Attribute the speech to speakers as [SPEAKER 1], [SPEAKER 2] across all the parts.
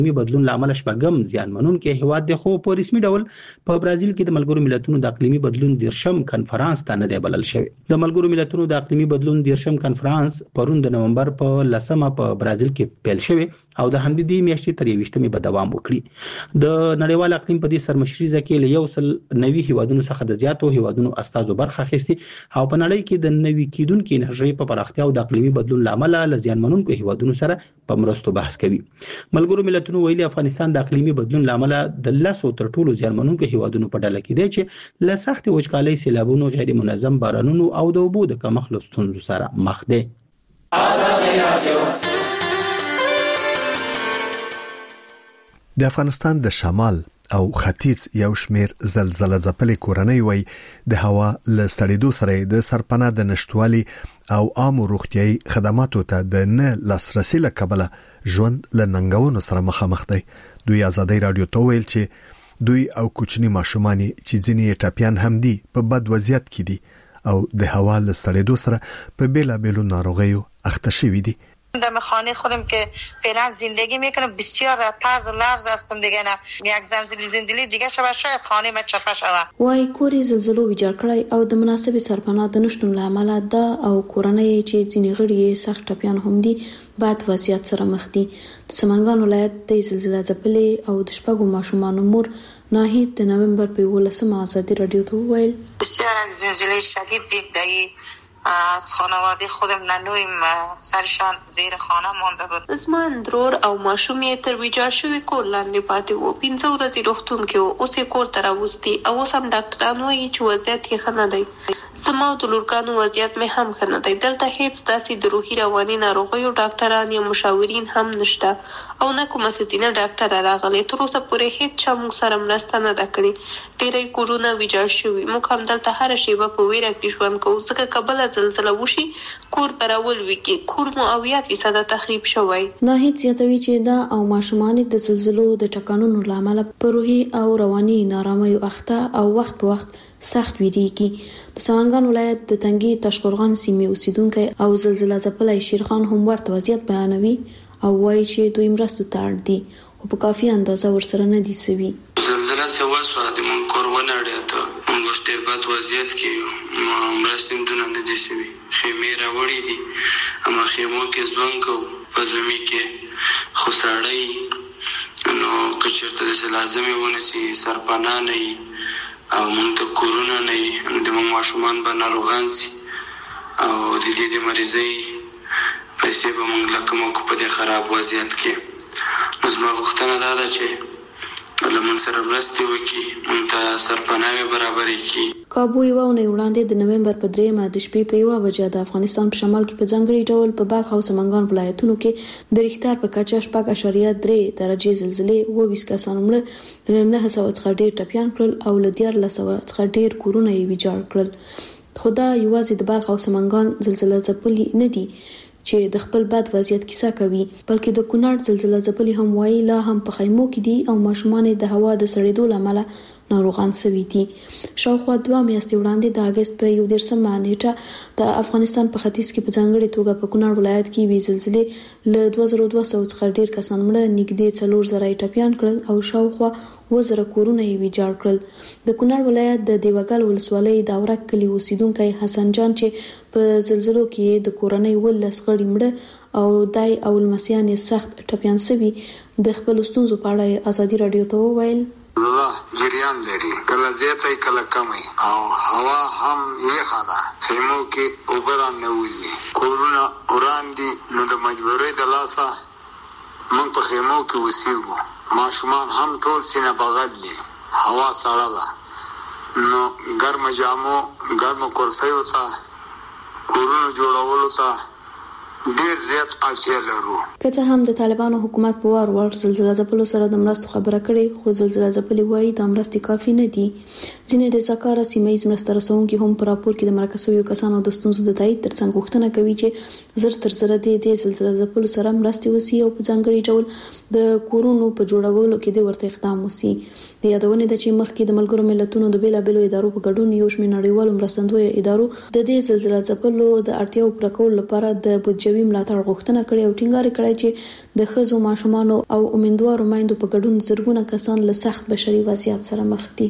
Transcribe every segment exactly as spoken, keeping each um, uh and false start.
[SPEAKER 1] اقلیمي بدلون لامل شپږم زیانمنونکي هیواد دی، خو په رسمي ډول په برازیل کې د ملګرو ملتونو د اقلیمي بدلون دیرشم کنفرانس ته نه دی بلل شوی. د ملګرو ملتونو د اقلیمي بدلون دیرشم کنفرانس پرون د نومبر په لسمه په برازیل کې پیل شوی او د همدې د میاشتې تر یوویشتمې به دوام وکړي. د نړیوال اقلیم په دې سرمشريزه کې له یو سل نوي هیوادونو څخه د زیاتو هیوادونو استازو برخه اخیستي او په نړۍ کې د نوي کیدونکو انرژي په پراختیا او د اقلیمي بدلون لامل له زیانمنونکو هیوادونو سره په مرستو بحث کوي. ملګرو ملتونو ویلي افغانستان د اقلیمي بدلون لامل د لاسو تر ټولو زیانمنونکو هیوادونو په ډله کې دی چې له سخت وچکالۍ، سیلابونو، غیر منظم بارانونو او د اوبو د کمښت ستونزو سره مخ دی.
[SPEAKER 2] د افغانستان د شمال او ختیځ یو شمیر زلزلہ ځپلې کورنۍ وای د هوا له سړېدو سره د سرپناه د نشټوالي او عامو روغتيایي خدماتو ته د نه لاسرسي لکبله ژوند له ننګونو سره مخامخ دي. دوی ازادي رادیو ته ویل چې دوی او کوچني ماشومان چې ځینې ټاپیان هم دي په بد وضعیت کې دي او د هوا له سړېدو سره په بیلا بیلو ناروغیو اخته شوي دي.
[SPEAKER 3] در خانه خودم که فعلا زندگی میکنم بسیار طرز و لرز هستم دیگه، نه یک زلزله زلزله دیگه شوه شاید خانه ما چپه شوه.
[SPEAKER 4] وای کوري زلزلو ویجاړ کړی او د مناسب سرپناه د نشټون لامل دا او کورنۍ چې ځینې غړي سخت ټپيان هم دي بعد وضعیت سره مخ دي. د سمنګان ولایت د زلزلہ ځپلې او د شپږو ماشومان مور ناهید د نومبر په ولسمه ازادي رادیو ته ویل
[SPEAKER 3] بسیار زلزله شدید دید دایی از خانواده خودم ننویم سرشان زیر خانه مانده بود.
[SPEAKER 5] زما اندرور او ماشوم یې تر ویجاړ شوي کور لاندې پاتې وو. پنځه ورځې روغتون کې وو، اوس یې کور ته راوستي او اوس هم ډاکټران وایي چې وضعیت یې ښه نه دی. زما او د لورګانو وضعیت مې هم ښه نه دی. دلته هیڅ داسې د روحي رواني ناروغیو ډاکټران یا مشاورین هم نشته او نه کومه ښځینه ډاکټره راغلی. تر اوسه پورې هیڅ چا موږ سره مرسته نه ده کړې. ډېری کورونه ویجاړ شوي. موږ هم دلته هره شیبه په ویره کې ژوند کوو ځکه که بله زلزله وشي کور به راولویږي. کور مو اویا فیصده تخریب شوی.
[SPEAKER 4] ناهید زیاتوي چې دا او ماشومان د زلزلو د ټکانونو لامل په روحي او رواني نارامیو اخته او وخت په وخت سخت ویریږي. د سمنګان ولایت د تنګي تاشقرغان سیمې اوسیدونکو او زلزلہ ځپلای شیرخان هم ورته وضعیت بیانوي او وایي چې دوی مرستو ته اړ دي او په کافي اندازه ورسره نه دي سوي.
[SPEAKER 6] زلزلہ سوال سو د مون کور ونړې ته موږ ډېر بد وضعیت کې مرستم دونه نه دي سوي. خیمه راوړې دي اما خیمو کې ځوان کو په زمي کې خو ساړی نو کچرته د لازمي ونسي سرپناه نه او مونږ ته کورونه نه وي د مونږ ماشومان به ناروغان سي او د دې د مریضۍ پیسې به مونږ لکه موږ په دې خراب وضعیت کې. نو زما غوښتنه دا ده چې له مونږ سره مرستې وکړي، مونږ ته سرپناهي برابرې کړي.
[SPEAKER 4] کابو یوه اونۍ وړاندې د نومبر په درېیمه د شپې په یوه بجه د افغانستان په شمال کې په ځانګړي ډول په بلخ او سمنګان ولایتونو کې د ریختار په کچه شپږ اعشاریه درې درجې زلزلې اووه ویشت کسان مړه، له نهه سوه څخه ډېر ټپیان کړل او له دیارلس سوه څخه ډېر کورونه یې ویجاړ کړل. خو دا یوازې د بلخ او سمنګان زلزلہ ځپلي نه دي چې د خپل بد وضعیت کیسه کوي، بلکې د کونړ زلزلہ ځپلي هم وایي لا هم په خیمو کې دي او ماشومان د هوا د سړېدو له امله ناروغان شوي دي. شاوخوا دوه میاشتې وړاندې د اګست په یوولسمه نیټه د افغانستان په ختیځ کې په ځانګړې توګه په کونړ ولایت کې یوې زلزلې له دوه زره دوه سوه څخه ډېر کسان مړه، نږدې څلور زره یې ټپیان کړل او شاوخوا اووه زره کورونه یې ویجاړ کړل. د کونړ ولایت د دیوګل ولسوالۍ د اورک کلي اوسیدونکی حسن جان چې په زلزلو کې د کورنۍ ولس غړي مړه او دای او لمسیان سخت ټپیان شوي، د خپل ستونزو په اړه ازادي رادیو ته وویل
[SPEAKER 7] الله جریان لري، کله زیاته کله کمه او هوا هم یخه ده. خیمو کې اوبه راننوځي، کورونه وران دي. نو د مجبورۍ د لاسه موږ په خیمو کې اوسېږو. ماشومان هم ټول سینه بغل دي، هوا سړه ده. نو ګرمه جامو ګرمو کرسیو ته کورونو جوړولو ته ډیر زیات اړتیا لرو.
[SPEAKER 4] که څه هم د طالبانو حکومت په وار وار زلزلہ ځپلو سره د مرستو خبره کړې، خو زلزلہ ځپلي وایي د مرستې کافي نه دي. ځینې رضاکاره سیمه ییز مرسته رسونکي هم په راپور کې د مرکه شویو کسانو د ستونزو د تایید ترڅنګ غوښتنه کوي چې زر تر زره د زلزلہ ځپلو سره مرستې وسي او په ځانګړي ډول د کورونو په جوړولو کې د ورته اقدام وسي. د یادونې ده چې مخکې د ملګرو ملتونو د بیلابېلو ادارو په ګډون یو شمېر نړیوالو مرستندویو ادارو د دې زلزلہ ځپلو د اړتیاو پوره کولو لپاره د بودیجه بودیجوي ملاتړ غوښتنه کړې او ټینګار کړی چې د ښځو ماشومانو او امیندوارو میندو په ګډون زرګونه کسان له سخت بشري وضعیت سره مخ دي.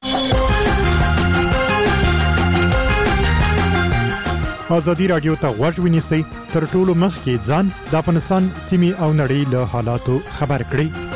[SPEAKER 8] ازادي رادیو ته غوږ ونیسئ تر ټولو مخکې ځان د افغانستان سیمې او نړۍ له حالاتو خبر کړئ.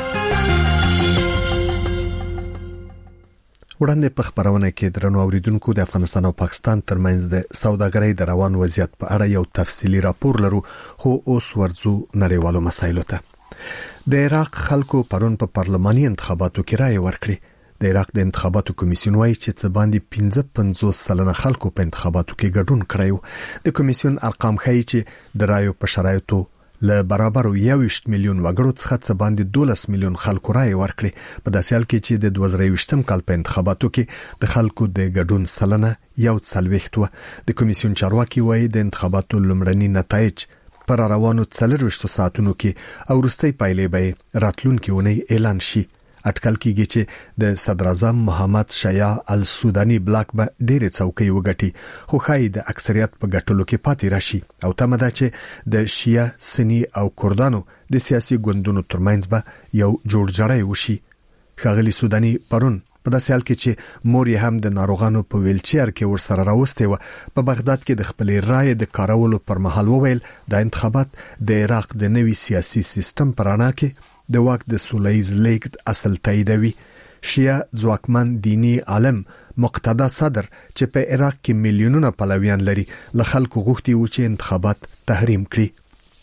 [SPEAKER 2] وړاندې په خبرونه کې درنو اوریدونکو د افغانستان او پاکستان ترمنځ د سوداګرۍ د روان وضعیت په اړه یو تفصیلی راپور لرو، خو اوس ورځو نړیوالو مسایلو ته. د عراق خلکو پرون په پارلماني انتخاباتو کې رائے ورکړه. د عراق د انتخاباتو کمیسیون وايي چې څه باندې پنځه پنځوس سلنه خلکو په انتخاباتو کې ګډون کړی. د کمیسیون ارقام ښیي چې د رائے په شرایطو له برابر یوویشت میلیون وګړو څخه څه باندې دولس میلیون خلکو رائے ورکړي. په داسې حال کې چې د دوه زره یوویشتم کال په انتخاباتو کې د خلکو د ګډون سلنه یو څلوېښت و. د کمیسیون چارواکي وايي د انتخاباتو لومړني نتایج پر روانو څلورویشت ساعتونو کې او وروستۍ پایلې به راتلونکي اونۍ اعلان شي. اټکل کېږي چې د صدر اعظم محمد شیع السودانی بلاک به ډېر څوکۍ وګټي، خو خای د اکثریت په ګټلو کې پاتې راشي او تمه ده چې د شیعه، سنی او کردانو د سیاسي ګوندونو ترمنځ به یو جوړجاړی وشي. ښاغلي سودانی پرون په داسې حال کې چې مور یې هم د ناروغانو په ویلچیر کې ورسره راوستې و، په بغداد کې د خپلې رائے د کارولو پر مهال وویل د انتخابات د عراق د نوي سیاسي سیستم پر اړه کې د واک د سولهییز لیږد اصل تاییدوي. شیعه ځواکمن دینی عالم مقتدا صدر چې په عراق کې میلیونونه پلویان لري له خلکو غوښتي و چې انتخابات تحریم کړي.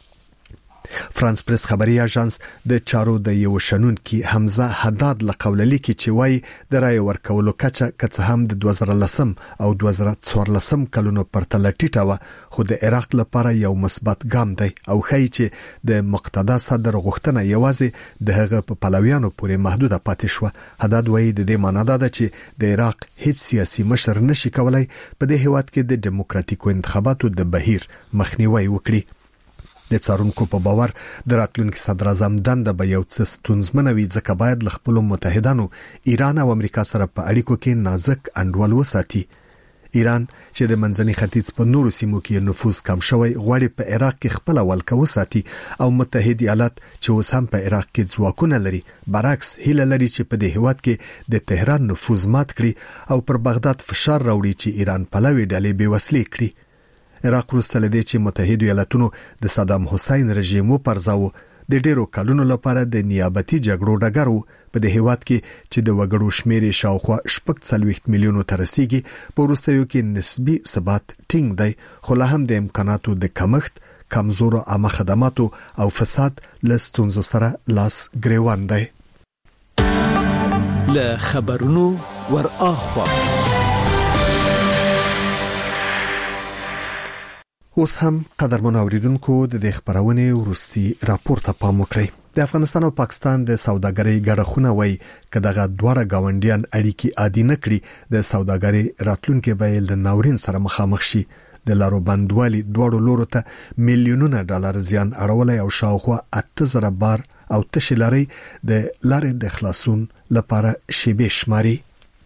[SPEAKER 2] فرانس پریس خبري اژانس د چارو د یو شنونکي حمزه حداد له قوله لیکي چې وایي د رائے ورکولو کچه کڅ هم د دوه زره لسم او دوه زره څوارلسم کلونو پرتله ټیټه و، خو د عراق لپاره یو مثبت ګام دی او ښیي چې د مقتدا صدر غوښتنه یوازې د هغه په پلویانو پورې محدوده پاتې شوه. حداد وایي د دې معنی ده چې د عراق هیڅ سیاسي مشر نشي کولای په دې هیواد کې د دیموکراتیکو انتخاباتو د بهیر مخنیوي وکړي. د څارونکو په باور د راتلونکي صدر اعظم دنده به یو څه ستونزمنه وي، ځکه باید له خپلو متحدانو ایران او امریکا سره په اړیکو کې نازک انډول وساتي. ایران چې د منځني ختیځ په نورو سیمو کې نفوذ کم شوی غواړي په عراق کې خپل ولکه وساتي او متحد ایالات چې اوس هم په عراق کې ځواکونه لري برعکس هیله لري چې په دې هیواد کې د تهران نفوذ مات کړي او پر بغداد فشار راوړي چې ایران پلوي ډلې بې وسلې کړي. عراق وروسته له دې چې متحد ایالاتونو د صدام حسین رژیم وپرځاو د ډیرو کلونو لپاره د نیابتي جګړو ډګر و. په دې هیواد کې چې د وګړو شمیر شاوخوا شپږ څلوېښت میلیونو ته رسیږي، په وروستیو کې نسبی ثبات ټینګ دی، خو لا هم د امکاناتو د کمښت، کمزورو عامه خدماتو او فساد له ستونزو سره لاس ګریوان دی.
[SPEAKER 9] له خبرونو ور اخوا
[SPEAKER 2] اوس هم قدرمن اوریدونکو د دې خبرونه ورستي راپور ته پام وکړئ. د افغانستان او پاکستان د سوداګرۍ ګډه وای کداغه دواړه گاونډیان اړیکی عادي نکړي د سوداګرۍ راتلونکي به له ناورین سره مخامخ شي. د لارو بندوالي دواړو لورو ته میلیونونه ډالر زیان اړولای او شاوخوا اته زره بار او تشلاري د لارې د خلاصون لپاره شیبه شماري.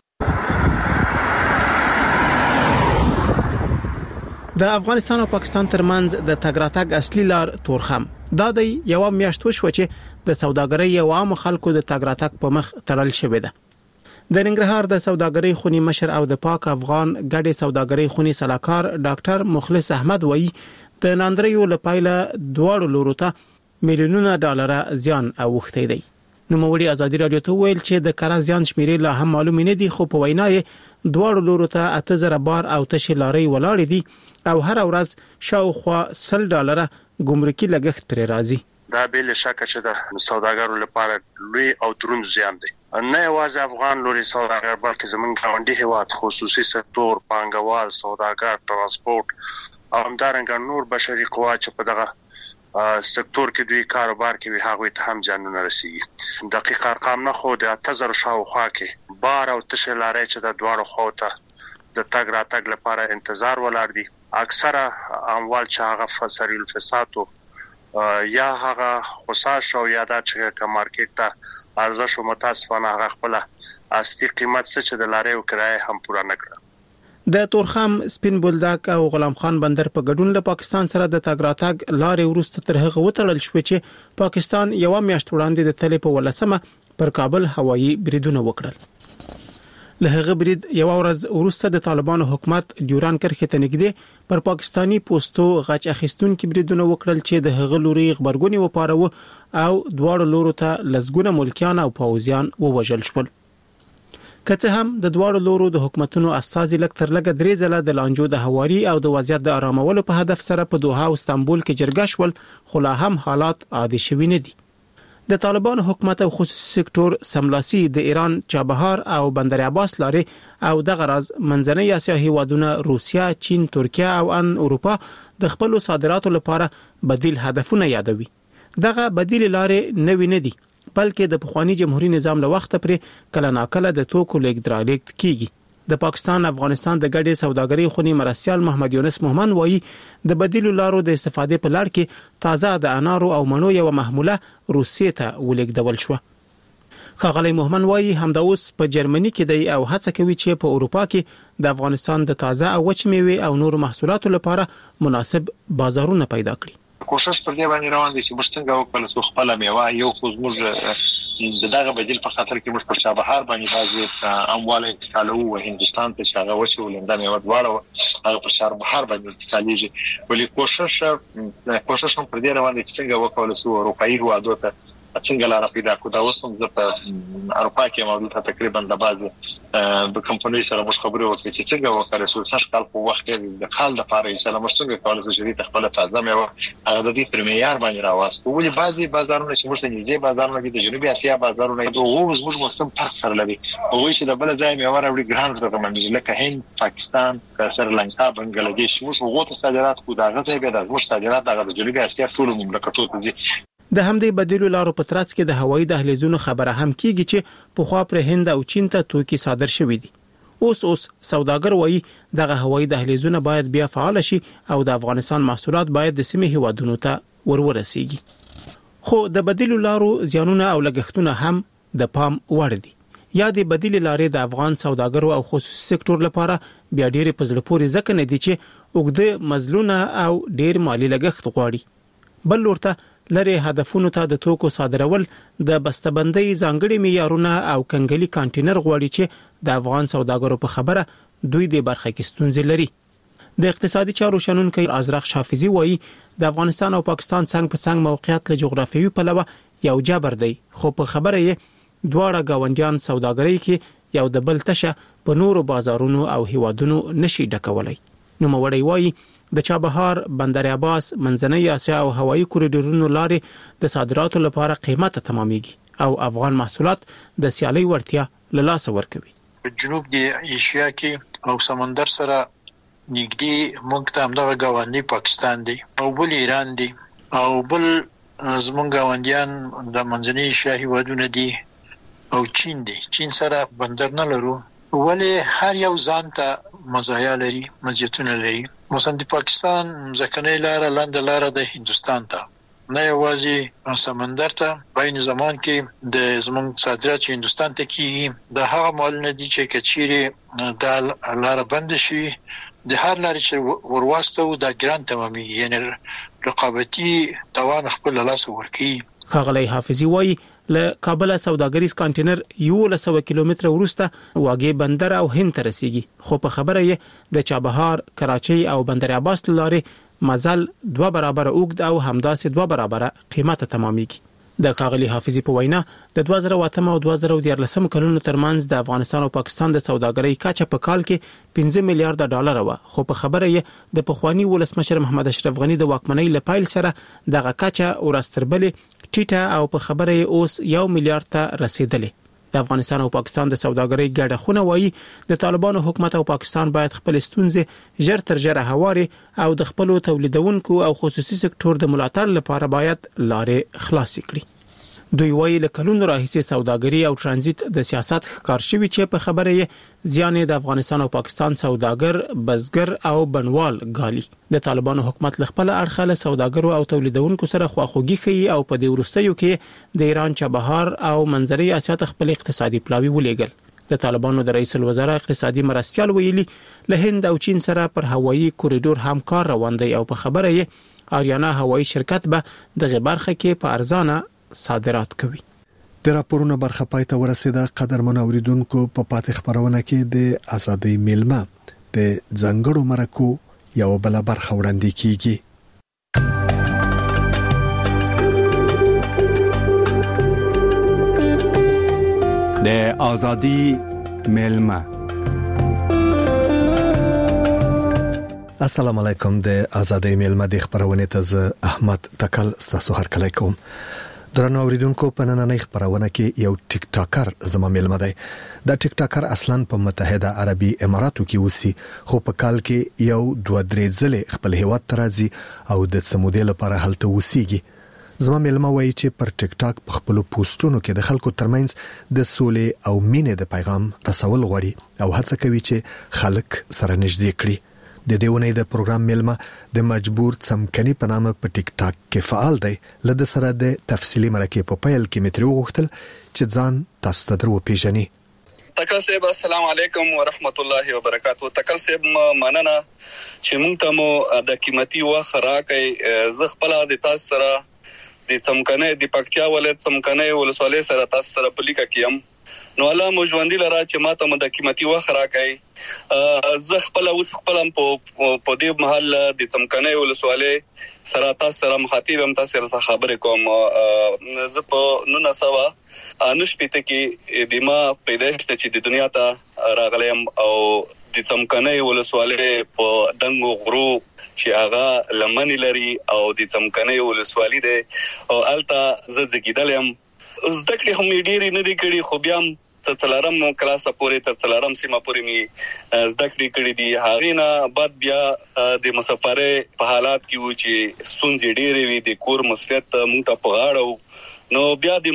[SPEAKER 10] د افغانستان او پاکستان ترمنځ د تګ راتګ اصلي لار تورخم دا د یو میاشت وشو چې د سوداګرۍ او عام خلکو د تګ راتګ په مخ تړل شوې ده. د ننګرهار د سوداګرۍ خونی مشر او د پاک افغان ګډې سوداګرۍ خونی صلاحکار ډاکټر مخلص احمد وایي د ناندریو لپاره دواړو لورو ته میلیونونه ډالر زیان اوښتی دی. نو موړي ازادي رادیو ته ویل چې د کار زیان شمیرې لا هم معلوم نه دي، خو په وینای دواړو لورو ته اته زره بار او تشې لارې ولاړې دي او هر ورځ شاوخوا سل ډالر ګمرکي لګښت پر راځي.
[SPEAKER 11] دا به له شک چې د سوداګرو لپاره لوی او دروند زیان دی. نه یوازې افغان لوري سوداګر بلکې زمونږ غونډي هیواد خصوصي سکتور، پانګوال، سوداګر، ترانسپورت او همدارنګه نور بشري قوا چې په دغه سکتور کې دوی کاروبار کوي هغه ته هم ځانونه رسیږي. دقیق ارقام نه خو د اته زره شاوخوا کې بار او تشې لارې چې د دواړو خواو ته د تګ راتګ لپاره انتظار ولاړ دي. اکثره اموال چې هغه فسری الفساد یا هغه خصاص او یا د چې مارکیټ ته ارزش او متاسفانه هغه خپل اصلي قیمت څه چې د لارې او کرایه هم پوره نه کړ.
[SPEAKER 10] د تورخم سپین بولدک او غلام خان بندر په ګډون له پاکستان سره د تګ راتګ لارې ورسته تر هغه وتړل شو چې پاکستان یو میاشت وړاندې د تلې په ولسمه پر کابل هوایي بریدونه وکړل له هغه برید یو ورځ ورسته د طالبانو حکومت ډیوران کرښې ته نږدې پر پاکستانی پوسټو غچ اخیستونکو بریدونه وکړل چې د هغه لوري خبرګونی وپاروه او دواړو لورو ته لزګونه ملکیان او پوځیان ووژل شول کته هم د دواړو لورو د حکومتونو اساسي لکتر لګ درې ځله د لانجو د هواري او د وضعیت د آرامولو په هدف سره په دوحه او استانبول کې جرګه شول خو لا هم حالات عادي شوي نه دي د طالبان حکومت او خصوصي سکتور سملاسي د ایران چابهار او بندر عباس لارې او د غرض منځنۍ اسیا هیوادونه روسیا چین ترکیه او ان اروپا د خپل صادراتو لپاره بدیل هدفونه یادوي دغه بدیل لارې نوې نه دي بلکې د پخوانی جمهوریت نظام له وخت پرې کله ناکله د توکو لیږدرالېږد کیږي د پاکستان افغانستان د ګډې سوداګرۍ خونی مرستيال محمد یونس مومن وایي د بدیلو لارو د استفادې په لړ کې تازه د انارو او مڼو یو محموله روسیې ته ولیږدول شو خاغلی مومن وایي همدا اوس په جرمني کې دی او هڅه کوي چې په اروپا کې د افغانستان د تازه او وچ میوه او نور محصولاتو لپاره مناسب بازارونه پیدا کړي
[SPEAKER 12] کوشش پر دې باندې روان دي چې موږ څنګه وکړو چې خپل میوه یو خو موږ دغه بدیل په خاطر کې موږ پر چابهار باندې بازي اموال انتقالو او هندستان ته شغه وشو ولنده میوه دواړه هغه پر چابهار باندې انتقالېږي ولې کوشش کوشش هم پر دې روان دي چې څنګه وکړو چې اروپאי هوادو ته څنګه لار پیدا کو دا وسم زه په اروپا کې موجوده تقریبا د بازي د کمپنۍ سره مش خبرې وکړې چې څنګه وکړو چې څه کال په وخت کې د خال د پاره یې سره مشتګ کولای شي چې خپل تازه میوه هغه د دې پر معیار باندې راوستو ولې بازي بازارونه چې موږ نږدې بازارونه د جنوبي اسیا بازارونه دوه اوس موږ موسم فرق سره لري او چې د بل ځای میوه راوړي ګران رقم لکه هند پاکستان سریلانکا بنگلاديش موږ وګورو صادرات کو دا غځي به د موږ صادرات د جنوبي اسیا ټول مملکتو ته
[SPEAKER 10] د همدې بدیلو لارو په ترڅ کې د هوایي دهلیزونو خبره هم کیږي چې په خوا پر هند او چین ته توکي صادر شوي دي اوس اوس سوداګر وایي دغه هوایي دهلیزونه باید بیا فعال شي او د افغانستان محصولات باید د سیمې هیوادونو ته ورورسیږي خو د بدیلو لارو زیانونه او لګښتونه هم د پام وړ دي یا د بدیل لارې د افغان سوداګرو او خصوصي سکتور لپاره بیا ډېر په زړه پورې ځکه نه دي چې وګړي مزلونه او ډېر مالی لګښت غواړي بل ورته لری هدفونو ته د توکو صادرول د بسته‌بندۍ ځانګړي معیارونه او کنګلي کانټینر غواړي چې د افغان سوداګرو په خبره دوی د برخه کې ستونزې لري د اقتصادي چارو شنونکي ازرق شافعي وایي د افغانستان او پاکستان څنګه په څنګه موقعیت له جغرافیوي پلوه یو جبر دی خو په خبره یې دواړه گاونډیان سوداګرۍ کې یو د بل تشه په نورو بازارونو او هیوادونو نشي ډکولای نو موړی وایي د چابهار بندر عباس منځنۍ اسیا او هوایي کوریډورونو لارې د صادراتو لپاره قیمته تمامېږي او افغان محصولات د سیالي ورتیا له لاسه ورکوي
[SPEAKER 13] په جنوب د ایشیا کې او سمندر سره نږدې موږ ته همدغه گاونډي پاکستان دی او بل ایران دی او بل زمونږ گاونډیان د منځنۍ ایشیا هیوادونه دي او چین دی چین سره بندر نه لرو ولی هر یو ځان ته مزایا لري مزیتونه لري مثلا د پاکستان ځکنه لاره لاند لاره د هندستان ته نه یوازې سمندر ته بین زمان کې د زمون صادرات هندستان ته کیږي د هغه مال نه دي چې کچيري د لاره بند شي د هر لارې چې ورواستو د ګران تمامي یعنی رقابتي توان خپل لاس ورکی
[SPEAKER 10] خاغلی حافظي وایي له کابل سوداګریز کانټینر یو له سو کیلومتر ورسته واګي بندر او هند ته رسیږي خو په خبره یې د چابهار کراچۍ او بندر عباس لارې مزل دوه برابر اوږد او همداسې دوه برابر قیمته تمامېږي د کاغلی حافظي په وینا د دوه زره اته او دوه زره دیارلس کلونو ترمنځ د افغانستان او پاکستان د سوداګرۍ کچه په کال کې پنځه میلیارډ ډالر و خو په خبره یې د پخوانی ولسمشر محمد اشرف غنی د واکمنۍ لپایل سره دغه کچه ورستربلې ټیټه او په خبره یې اوس یو میلیارډ ته رسیدلې د افغانستان او پاکستان د سوداګرۍ ګډه خونه وایي د طالبانو حکومت او پاکستان باید خپل ستونزې ژر تر ژره هواري او د خپل تولیدونکو او خصوصي سکتور د ملاتړ لپاره باید لارې خلاص کړي دوی وایي له کلونو راهیسې سوداګري او ترانزیت د سیاست ښکار شوی چې په خبره یې ځان د افغانستان او پاکستان سوداګر بزګر او بنوال غالي د طالبانو حکومت له خپل اړخه له سوداګرو او تولیدونکو سره خواخوږي کوي او په دې ورستیو کې د ایران چابهار او منځنۍ اسیا ته خپل اقتصادي پلاوی ولېګل د طالبانو د رئیس الوزرا اقتصادي مرستيال ویلي له هند او چین سره پر هوایي کوریډور همکار روان دی او په خبره یې آریانا هوایي شرکت به د غبرخه کې په ارزانه صادرات کوي.
[SPEAKER 2] د راپورونو برخه پای ته ورسېده. قدرمن اوریدونکو په پاتې خبرونه کې د ازادۍ میلمه د ځنګړو مرکو یو بل برخه وړاندې کیږي.
[SPEAKER 14] د ازادۍ میلمه.
[SPEAKER 2] السلام علیکم. د ازادۍ میلمه د خبرونه ته احمد تکل ستاسو هر کله کوم. درنو اوریدونکو په نننۍ خبرونه کې یو ټیک ټاکر زما میلمه دی. دا ټیک ټاکر اصلاً په متحده عربي اماراتو کې اوسي، خو په کال کې یو دوه درې ځله خپل هیواد ته راځي او د سمودې لپاره هلته اوسيږي. زما میلمه وایي چې پر ټیک ټاک په خپل پوسټونو کې د خلکو ترمنځ د سولې او مینې د پیغام رسول غواړي او هڅه کوي چې خلک سره نږدې کړي. د دیونې د پروګرام میلمه د مجبور څمکني په نامه په ټیک ټاک کې فعال دی. لده سره د تفصیلی مرکه په پیل کې مترو غوښتل چې ځان تاسو ته درو پیژني.
[SPEAKER 15] تکل صاحب السلام علیکم ورحمت الله وبرکاتہ. تکل صاحب مننه چې موږ ته مو د قیمتي وخت راکې. زه خپل د تاسو سره د څمکنه د پکتیا ولایت څمکنه ولسوالۍ سره تاسو سره په لیکه کېم. نو الله مو ژوندۍ لرا چې ماته مو د قیمتي وخت راکې. زه خپل اوس خپلم په په دې محل د څمکنه ولسوالۍ سره تاسو سره مخاطب هم تاسو سره خبرې کوم. زه په نن سبا انش پته کې د ما پیدائش ته چې د دنیا ته راغلم او د څمکنه ولسوالۍ په دنګو غرو چې هغه لمن لري او د څمکنه ولسوالۍ ده او الته زه زګیدلم. زده کړې هم ډېری نه دي کړې، خو بیا هم تر څلورم کلاس پورې تر څلورم سیمه پورې می زده کړې کړې دي. هغه نه بعد بیا د مسافرې په حالات کې و چې ستونزې ډېرې وي، د کور مسؤلیت مونږ ته په غاړه، نو بیا د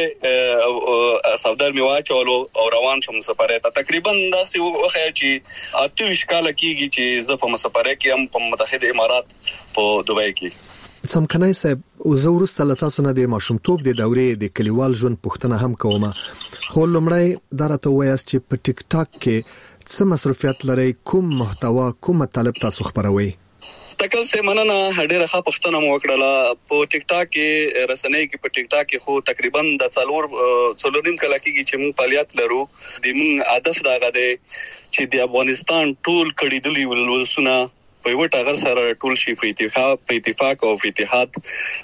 [SPEAKER 15] مسافرې سودار می واچولو او روان شوم مسافرې ته. تقریبا داسې وخت چې اته ویشت کال کېږي چې زه په مسافرې کې هم په متحده امارات په دوبۍ کې.
[SPEAKER 2] څمکنه صاحب زه ورسته له تاسو نه د ماشومتوب د دورې د کلیوال ژوند پوښتنه هم کوم. خو لمړی دا راته وایاست چې په ټیک ټاک کې څه مصرفیت لري، کوم محتوا، کوم مطالب تاسو خبروي؟
[SPEAKER 15] تکل سه مننه ډېره ښه پوښتنه مو وکړه. په ټیک ټاک کې رسنۍ کې په ټیک ټاک کې خو تقریبا د څلور څلورم کال کېږي چې موږ فعالیت لرو. د موږ هدف دا غده چې د افغانستان ټول کډیدلي ولسونه په یو ټاغر سره ټول شي په اتفاق په اتفاق او په اتحاد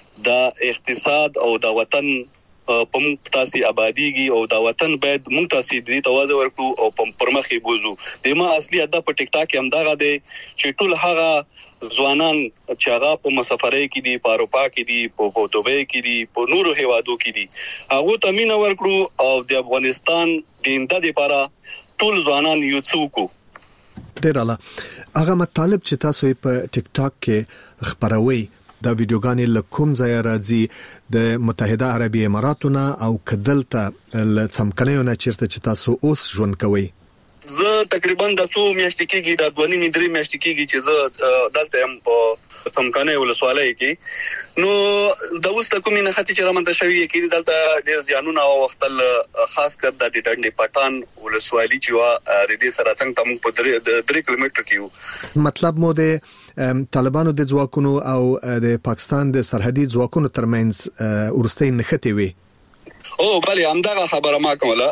[SPEAKER 15] د اقتصاد او د وطن په متاسي آبادیږي او د وطن باید متاسي د توازن ورکړو او په پرمخې بوزو. د ما اصلي هدف په ټیک ټاک کې هم دا غده چې ټول هغه ځوانان چې هغه په مسافرۍ کې دي، په اروپا کې دي، په دوبۍ کې دي، په نورو هیوادو کې دي، هغه ته مين ورکړو او د افغانستان د انده لپاره ټول ځوانان یو څوک
[SPEAKER 2] ډیر اعلی. هغه مطالب چې تاسو په ټیک ټاک کې خبروي د ویډیوګانې له کوم ځای راځي؟ د متحده عربي اماراتونه او کدلته ل څمکنه نه چیرته چې تاسو اوس ژوند کوي؟
[SPEAKER 15] زه تقریبا د څو میاشتې کېږي د دوه نیمې درې میاشتې کېږي چې زه دلته هم په څمکنه ولسوالۍ کې. نو د اوس د کومې نه خاطر چې رامنځته شوی کې دلته ډېر زیانونه او وختل خاص کر د ډنډې پټان ولسوالۍ چې وا د دې سره څنګه تم په درې کیلومتر کې وو.
[SPEAKER 2] مطلب مو د طالبانو د ځواکونو او د پاکستان د سرحدي ځواکونو ترمنځ ورستۍ نښتې وي.
[SPEAKER 15] او بله همدغه خبره ما کوله.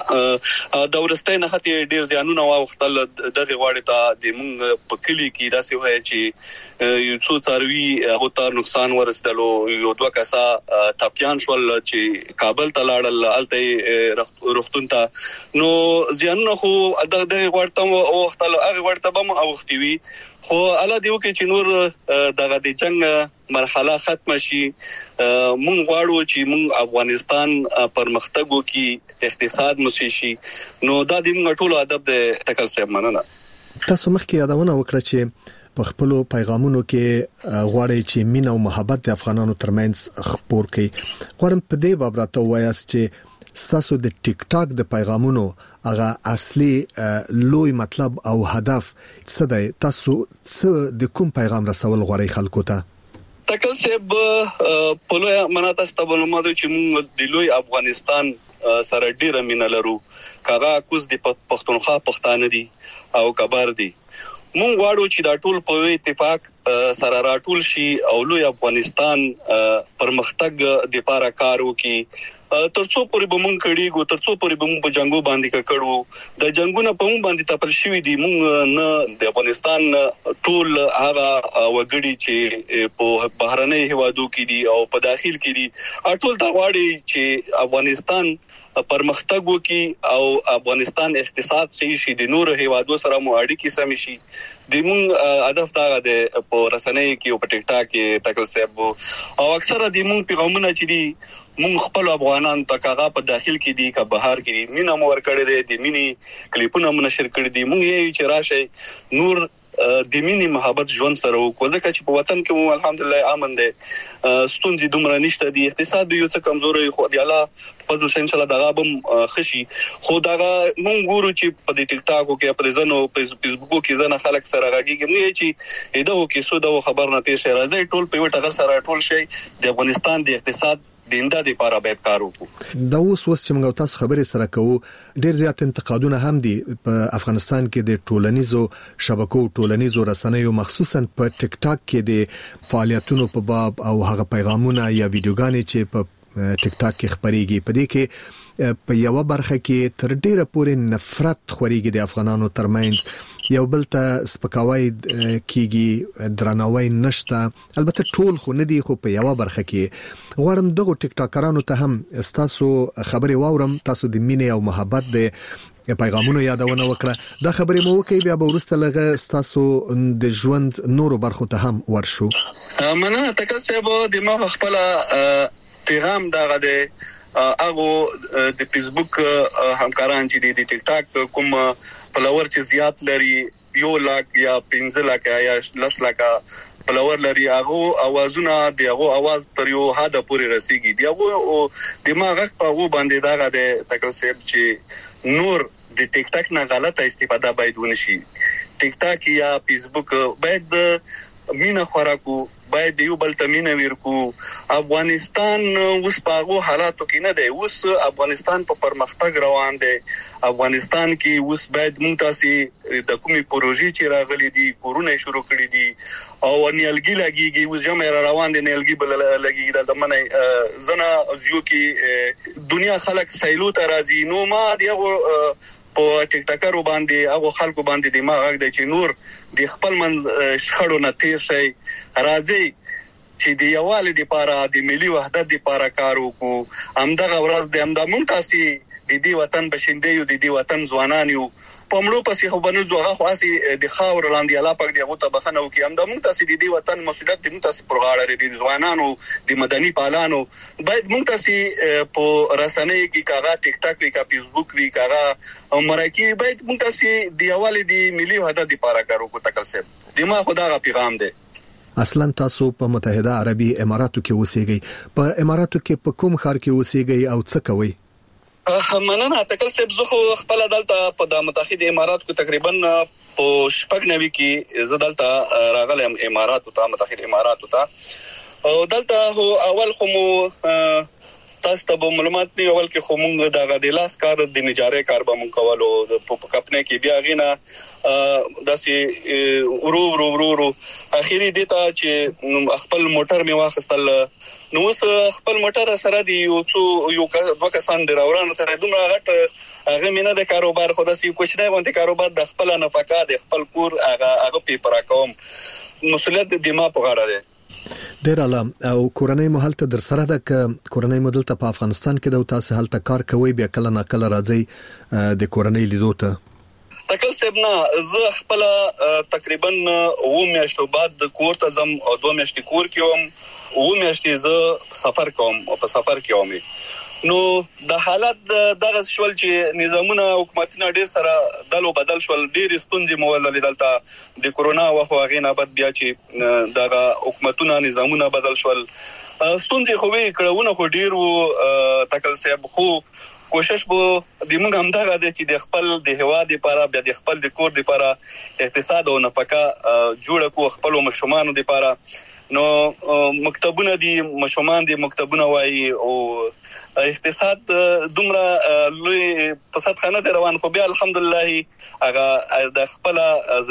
[SPEAKER 15] د ورستۍ نه خاطر ډیر زیانونه واوختل دغه غواړي ته د مونږ په کلی کې داسې وای چې یو څو څاروي هغه ته نقصان ورسېدلو، یو دوه کسا ټاپیان شول چې کابل ته لاړل الته روختون ته. نو زیانونه خو دغه غواړي ته واوختل هغه غواړي ته به اوختي وي. خو الله دې وکړي چې نور دغه د جنگ مرحله ختم شي. مونږ غواړو چې مونږ افغانستان پرمختګ وکړي، اقتصاد مو شي. نو دا د موږ ټولو ادب د تکل صاحب مننه.
[SPEAKER 2] تاسو مخکې یادونه وکړه چې په خپل پیغامونو کې غواړي چې مینه او محبت د افغانانو ترمنځ خپور کړي. غواړم په دې باب راته وایاست چې تاسو د ټیک ټاک د پیغامونو هغه اصلي لوی مطلب او هدف څه دی؟ تاسو څه د کوم پیغام رسول غواړئ خلکو ته؟
[SPEAKER 15] تکل صاحب په لوی مناته ستبلماده چې موږ د لوی افغانستان سره ډیره مینه لرو کاغه کوز د پښتونخوا پښتانه دي او کبر دي مونږ غواړو چې دا ټول په اتفاق سره راټول شي او لوی افغانستان پرمختګ د لپاره کار وکړي ترڅو پورې به مونږ کړيګو ترڅو پورې به مونږ په جنگو باندې کړو د جنگونو په مونږ باندې تپل شوی دي مونږ نه د افغانستان ټول هغه وګړي چې په بهرنۍ هوادو کې دي او په داخل کې دي ټول دا غواړي چې افغانستان پرمختګ وکړي او افغانستان اقتصاد صحیح شي د نور هوادو سره مو اړیکې سم شي د مونږ هدف دا د په رسنۍ کې او په ټیک ټاک کې تکل صاحب او اکثره د مونږ پیغامونه چې دي مونږ خپل افغانان ته کاغه په داخل کې دي که بهر کې دي مینه مو ور کړې دي د مینی کلیپونه مو نشر کړې دي مونږ یې چې راشه نور د مینی محبت ژوند سره وکړو ځکه چې په وطن کې مو الحمدلله امن دي ستونزې دومره نشته دي اقتصاد یو څه کمزوري خو دی الله فضل شي ان شاء الله دغه بم خشي خو دغه مونږ ګورو چې په ټیک ټاک کې په ځنو فیسبوک کې ځنه خلک سره راګيږي مې چې دغه کې سو دغه خبر نه پیښه راځي ټول په وټه غر سره ټول شي د افغانستان د اقتصاد دینده د لپاره باید کار وکړو
[SPEAKER 2] دا اوس وس چې موږ تاسو خبرې سره کوو ډیر زیات انتقادونه هم دي په افغانستان کې د ټولنیزو شبکو ټولنیزو رسنیو مخصوصا په ټیک ټاک کې د فعالیتونو په باب او هغه پیغامونه یا ویډیوګانې چې په ټیک ټاک کې خبريږي په دې کې په یو برخه کې تر ډیره پورې نفرت خوريږي د افغانانو ترمنځ یو بل ته سپکاوی کیږي درناوی نشته البته ټول خو نه دي خو په یو برخه کې غواړم دغه ټیک ټاکرانو ته هم تاسو خبري واورم تاسو د مینې او محبت د پیغامونو یادونه وکړه دا خبرې مو وکي بیا به ورسته لغه تاسو د ژوند نورو برخو ته هم ورشو
[SPEAKER 15] مننه تکل صاحب د ما خپل پیغام دغه د هغه د فیسبوک همکاران چې د ټیک ټاک کوم فلوور چې زیات لري یو لاک یا پنځه لاک یا لس لاک فلوور لري هغه اوازونه دی هغه आवाज تر یو حد پورې رسیږي دی هغه دماغ په هغه باندې دغه د تکل صاحب چې نور د ټیک ټاک نه غلطه استفاده باید ونشي ټیک ټاک یا فیسبوک باید مینا خوراکو باید یو بل تمینه ورکو افغانستان اوس په هغه حالاتو کې نه دی اوس افغانستان په پرمختګ روان دی افغانستان کې اوس باید مونږ تاسو د کومي پروژې چې راغلي دي کورونه شروع کړي دي او نیلګي لګيږي اوس جمع روان دي نیلګي بل لګيږي د منه زنه ځو کې دنیا خلک سیلو ته راځي نو ما دیغه په ټیک ټاکرو باندې هغه خلکو باندې دماغ غږ دی چې نور د خپل منځ شخړو نه تیر شي راځي چې د یووالي لپاره د ملي وحدت لپاره کار وکړو همدغه ورځ د همدا مونږ تاسو د دې وطن بشینده یو د دې وطن ځوانان یو پمړو پسې خو بنو زوغه خاصي د خاور لاندې الله پاک دی هغه ته بخنه وکي همدا مونږ تاسو د دې وطن مسؤلیت د مونږ تاسو پرغاړه لري د ځوانانو د مدني پالانو باید مونږ تاسو په رسنۍ کې کاغه ټیک ټاک وی کا فیسبوک وی کاغه مرکی باید مونږ تاسو د یووالي د ملي وحدت لپاره کار وکړو تکل صاحب دماغ خدای پیغام دی
[SPEAKER 2] اصلا تاسو په متحده عربي اماراتو کې اوسېږئ په اماراتو کې په کوم ښار کې اوسېږئ او څه کوئ
[SPEAKER 15] مننه تکل صاحب زه خپل دلته په د متحده امارات کې تقریبا په شپږ نوي کې زه دلته راغلم اماراتو ته متحده اماراتو ته او دلته هو اول خو مو تاسو ته معلومات دی اول کې خو مونږ د غدلاس کار د نجارې کار به مونږ کولو په کپنه کې بیا غینا داسې ورو ورو ورو اخیری دیتا چې خپل موټر می واخستل نو خپل موټر سره دی یو څو یو دوه کسان دراوران سره دومره غټ هغه مینه د کاروبار خو داسې کوښښ نه باندې کاروبار د خپل نفقه د خپل کور هغه هغه پیپر کوم مسؤلیت د دماغ په غاړه ده
[SPEAKER 2] ډیر اعلی او کورنۍ مهالته در سره د کورنۍ مدل ته په افغانستان کې د تاسو حالت کار کوي بیا کله نه کله راځي د کورنۍ لیدو ته
[SPEAKER 15] تکل صاحب نه زه خپل تقریبا و میاشتو بعد د کور ته زم او دوه میاشتې کور کې وم و میاشتې زه سفر کوم او په سفر کې وم نو د حالت دغه شول چې نظامونه حکومتونه ډیر سره دلو بدل شول ډیر ستونزې مولل دلته د کورونا وخت هغه نه بعد بیا چې دغه حکومتونه نظامونه بدل شول ستونزې خو وی کړهونه خو ډیر وو تکل صاحب خو کوشش بو د موږ هم دا غواړي چې د خپل د هواد لپاره بیا د خپل د کور لپاره اقتصاد او نفقه جوړ کو خپل مشمانو لپاره نو مکتبونه دي مشومان دي مکتبونه وایي او اقتصاد دومره لوی فساد خانه دی روان خو بیا الحمدلله هغه د خپل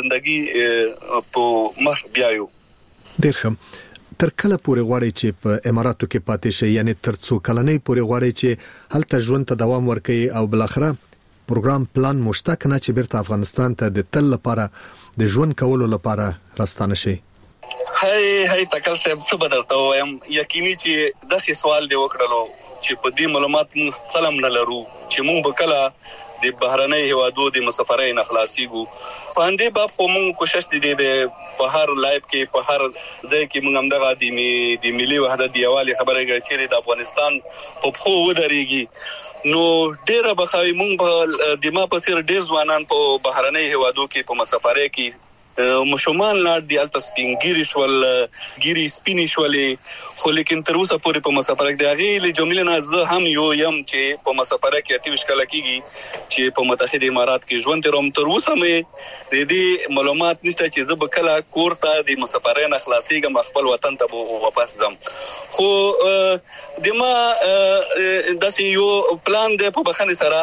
[SPEAKER 15] ژوندۍ په مخ بیايو.
[SPEAKER 2] ډیر ښه. تر کله پورې غواړي چې په اماراتو کې پاتې شي، یعنی تر څو کلنې پورې غواړي چې هلته ژوند ته دوام ورکړي او بل اخره پروګرام پلان مشته کنه چې بیرته افغانستان ته د تل لپاره د ژوند کولو لپاره راستانه شي؟
[SPEAKER 15] هاي هاي تکل صاحب څه بدلته وایم، یقیني چې داسې سوال دی وکړلو چې په دې معلومات موږ قلم نه لرو چې موږ به کله د بهرنۍ هوادو د مسافرۍ نه خلاصيږو. په دې باب خو موږ کوشش دي د په هر لایف کې په هر ځای کې موږ هم دغه د می د ملي وحدت دی والی خبره کوي چې د افغانستان په خو ودرېږي. نو ډیره بخوي موږ په دما په سر ډیر ځوانان په بهرنۍ هوادو کې په مسافرۍ کې مشومان لاړ دی الته سپینګيري شول ګيري سپینی شولې، خو لیکن تر اوسه پورې په مسافرت دی هغه له جملې نه زه هم یو يم چې په مسافرت کې اته وشکل کیږي چې په متحده امارات کې ژوند تروم. تر اوسه مې د دې معلومات نشته چې زه به کله کور ته د مسافرت نه خلاصيږم خپل وطن ته واپس ځم. خو د ما داسې یو پلان دی په بخنه سره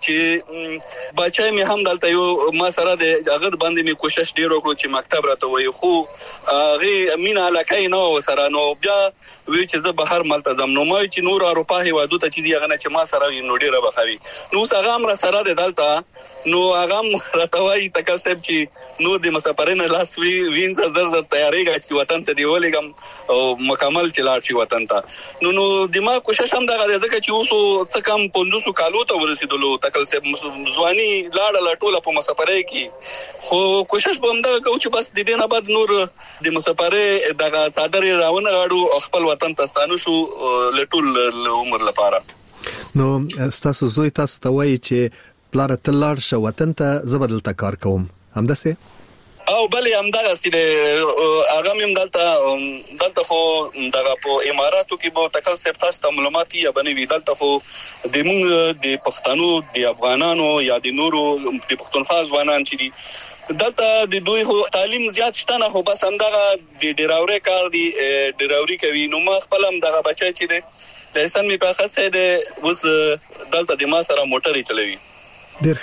[SPEAKER 15] چې بچای مې هم دلته یو ما سره د هغه باندې مې کوشش ډیر وکړو چې مکتب راته وای، خو هغه مینا علاقه نه سره نو بیا وی چې زه بهر ملتزم نو مې چې نور اروپا هیوادو ته چې هغه نه چې ما سره نو ډیره بخوي نو هغه هم را سره د دلته نو هغه راتوي تکا صاحب چې نو د مسافرین لاس وی وینځ زر زر تیاریږي چې وطن ته دی ولګم او مکمل چلاړ شي وطن ته. نو نو دما کوشش هم دغه ځکه چې اوس څه کم پنځوس کالو ته ورسېدلو تکل صاحب ځواني لاړه لټوله په مسافرۍ کې، خو کوشش به هم دغه کوو چې بس د دې نه بعد نور د مسافرۍ دغه صادر راونه غاړو خپل وطن ته ستانو شو لټول عمر لپاره.
[SPEAKER 2] نو تاسو زوی تاسو ته وایي چې پلار تلار شو وطن ته زبدلته کار کوم همداسه
[SPEAKER 15] او بلې همدغه سره هغه هم دلته دلته خو دغه په اماراتو کې به تکل صاحب تاسو ته معلومات یې بنوي دلته خو د موږ د پښتنو د افغانانو یا د نورو د پښتونخوا ځوانان چې دي دلته د دوی خو تعلیم زیات شته نه، خو بس همدغه د ډیراوري کار دی ډیراوري کوي. نو ما خپل هم دغه بچی چې دی د انسان می په خاصه دی اوس دلته د ما سره موټرې چلوي.
[SPEAKER 2] ډیر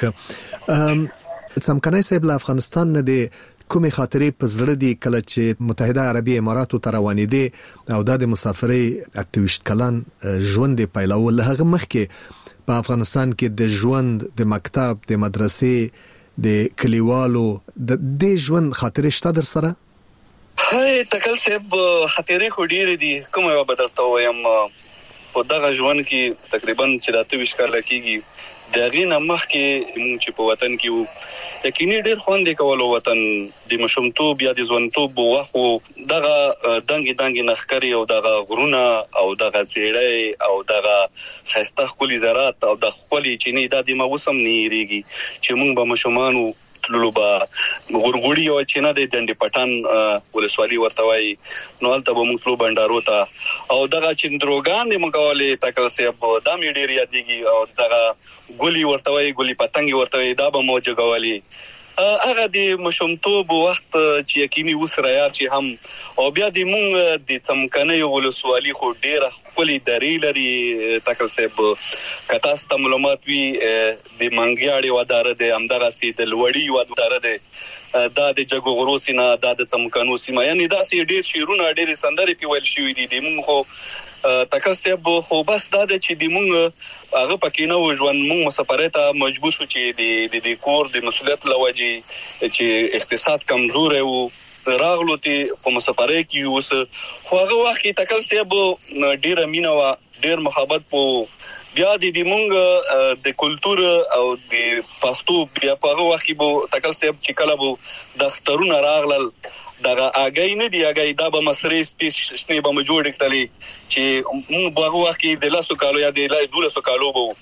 [SPEAKER 2] ښه. سمکنای صاحب له افغانستان نه دی کومې خاطرې په زړه دي کله چې متحده عربي اماراتو ته روانې دي او د مسافرۍ اکټیویست کلان ژوند پیلول له هغه مخکې په افغانستان کې د ژوند د مکتب د مدرسې د کلیوالو د دې ژوند خاطرې شته در سره؟
[SPEAKER 15] هاي تکل صاحب خاطرې خو ډېرې دي، کومه یو بدلته وایم په دغه ژوند کې تقریبا چې راته وشکل کېږي د غینه مخ کې موږ چې په وطن کې وو یقیني ډېر خوند کولو وطن د مشمتوب یا د ځوانتوب وخت دغه دنګ دنګ نخکری او دغه غرونه او دغه چیړې او دغه خسته خولي زراعت او د خولي چینی د دې موسم نیریږي چې موږ به مشمانو تللو با غورغوړی او چینه د ډنډ پټان ولسوالي ورتوي نو البته به موږ تلو بندارو ته او دغه چندروګان د مقاله تکل صاحب د میډیر یادېږي او دغه ګولي ورتوي ګولي پتنګي ورتوي دا به موجګولي هغه د مشمتوب وخت چې یقیني وسره یا چې هم او بیا د مونږ د څمکنه ولسوالي خو ډیره خپل درې لري تکل صاحب کتا ست معلومات وی د منګیاړي ودار د امدغه سي د لوړی ودار د دا د جګو غروسینه دا د څمکنو سیمه یعنی دا سي ډیر شیرونه ډیر سندري په ویل شوې دي د مونږ خو تکل صاحب خو بس دا د چې د مونږ هغه پکې نو ژوند مونږ مسافرت ته مجبور شو چې د د کور د مسولیت لوجي چې اقتصاد کمزور وو راغلو ته په مسافرۍ کې اوس خو هغه وخت کې تکل صاحب ډیر مینا وا ډیر محبت په بیا د دې مونږ د کلچر او د پښتو بیا په هغه وخت کې بو تکل صاحب چې کله بو د اخترونه راغلل دغه اگای نه دی اگای دا به مسرې سپیش نه به جوړ کړلې چې موږ په هغه وخت کې د لاسو کالو یا د دولسو کالو بو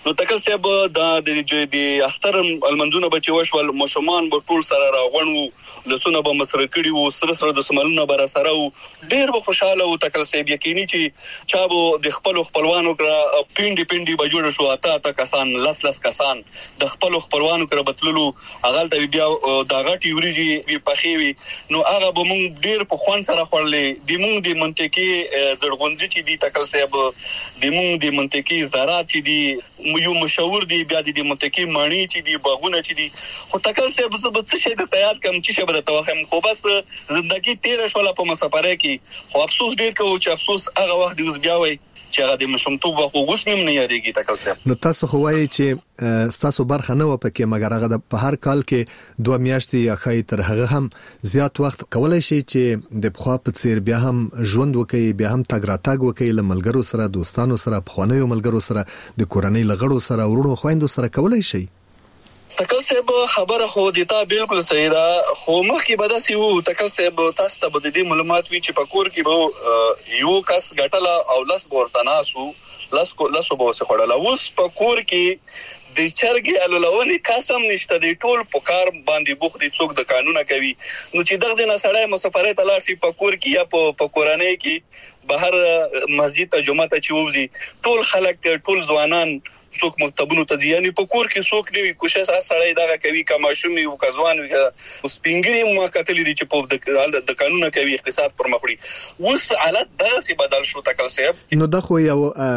[SPEAKER 15] نو تکل صاحب د د اختر المنځونه بچي وشول مشمان په ټول سره راغونو لسونه به مسره کړي وو سره سره د سملونه بر سره وو ډیر به خوشاله وو تکل صاحب یقیني چې چا به د خپل خپلوانو کړه پینډي پینډي به جوړ شو اته اته کسان لس لس کسان د خپل خپلوانو کړه بتللو اغل ته بیا دا غټي وريجي پخې وي نو هغه به مونږ ډیر په خوان سره خورلې د مونږ د منطقي زړغونځي چې دی تکل صاحب د مونږ د منطقي زراعت چې دی یو مشهور دی بیا د منطقي مانی چې دی باغونه چې دی خو تکل صاحب څه به څه د تیار کم چې شبره توهم خو بس زندگی تیر شول په مسافره کې خو افسوس ډیر کوم چې افسوس هغه وخت دی اوس بیا وای چې هغه د مشمتوب خو اوس مم نه یریږي تکل صاحب
[SPEAKER 2] نو تاسو خو وایي چې تاسو برخه نه و پکې مګر هغه په هر کال کې دوه میاشتې یا خای تر هغه هم زیات وخت کولای شي چې د بخوا په څیر بیا هم ژوند وکړي بیا هم تګ راتګ وکړي له ملګرو سره دوستانو سره خوانیو ملګرو سره د کورنۍ لغړو سره ورونو خويندو سره کولای شي
[SPEAKER 15] تکل صاحب خبره خو دیتا بالکل صحیح ده خو مخکې به داسې وو تکل صاحب تاسو ته به د دې معلومات وی چې په کور کې به یو کس ګټله او لاس ورته ناسو لاس کو لاس به وسه خړل اوس په کور کې د چرګي الولونی قسم نشته دی ټول په کار باندې بوخ دي څوک د قانون کوي نو چې دغه نه سړی مسافرې تلار شي په کور کې یا په کورانه کې بهر مسجد ته جمعه ته چوبزي ټول خلک ټول ځوانان څوک مکتبونو ته ځي په کور کې څوک دی کوشش سړی دغه کوي کما شومي او کزوان سپینګری مو کتلې دي چې په د قانون کوي اقتصاد پر مخړي اوس حالت داسې بدل شو تکل صاحب
[SPEAKER 2] نو د خو یو